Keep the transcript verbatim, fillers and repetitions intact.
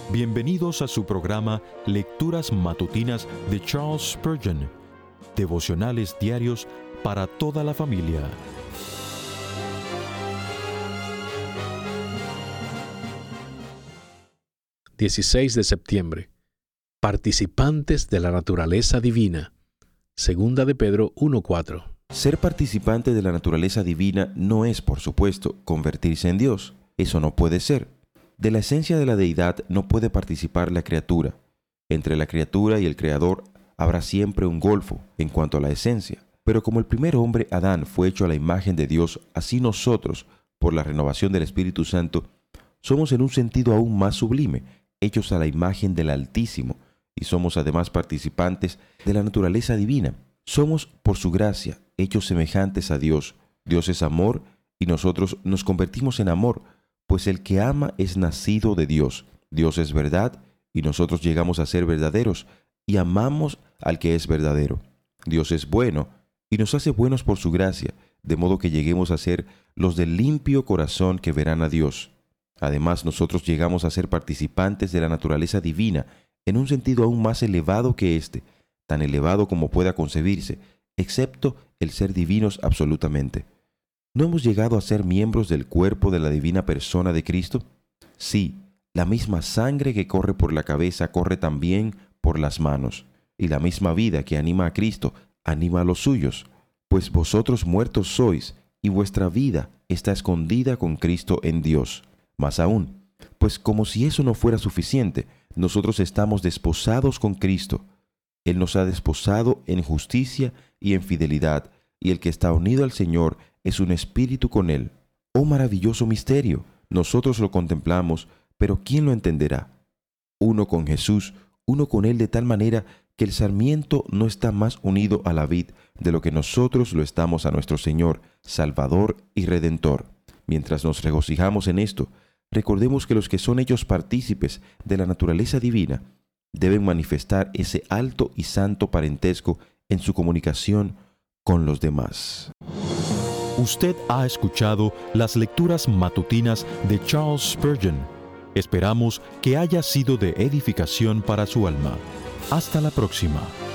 Bienvenidos a su programa Lecturas Matutinas de Charles Spurgeon, devocionales diarios para toda la familia. dieciséis de septiembre. Participantes de la naturaleza divina. Segunda de Pedro uno cuatro. Ser participante de la naturaleza divina no es, por supuesto, convertirse en Dios. Eso no puede ser. De la esencia de la deidad no puede participar la criatura. Entre la criatura y el Creador habrá siempre un golfo en cuanto a la esencia. Pero como el primer hombre, Adán, fue hecho a la imagen de Dios, así nosotros, por la renovación del Espíritu Santo, somos en un sentido aún más sublime, hechos a la imagen del Altísimo, y somos además participantes de la naturaleza divina. Somos, por su gracia, hechos semejantes a Dios. Dios es amor, y nosotros nos convertimos en amor, pues el que ama es nacido de Dios. Dios es verdad, y nosotros llegamos a ser verdaderos, y amamos al que es verdadero. Dios es bueno, y nos hace buenos por su gracia, de modo que lleguemos a ser los de limpio corazón que verán a Dios. Además, nosotros llegamos a ser participantes de la naturaleza divina, en un sentido aún más elevado que este, tan elevado como pueda concebirse, excepto el ser divinos absolutamente. ¿No hemos llegado a ser miembros del cuerpo de la divina persona de Cristo? Sí, la misma sangre que corre por la cabeza corre también por las manos, y la misma vida que anima a Cristo anima a los suyos. Pues vosotros muertos sois, y vuestra vida está escondida con Cristo en Dios. Más aún, pues como si eso no fuera suficiente, nosotros estamos desposados con Cristo. Él nos ha desposado en justicia y en fidelidad, y el que está unido al Señor es un espíritu con Él. ¡Oh maravilloso misterio! Nosotros lo contemplamos, pero ¿quién lo entenderá? Uno con Jesús, uno con Él de tal manera que el sarmiento no está más unido a la vid de lo que nosotros lo estamos a nuestro Señor, Salvador y Redentor. Mientras nos regocijamos en esto, recordemos que los que son hechos partícipes de la naturaleza divina deben manifestar ese alto y santo parentesco en su comunicación con los demás. Usted ha escuchado las lecturas matutinas de Charles Spurgeon. Esperamos que haya sido de edificación para su alma. Hasta la próxima.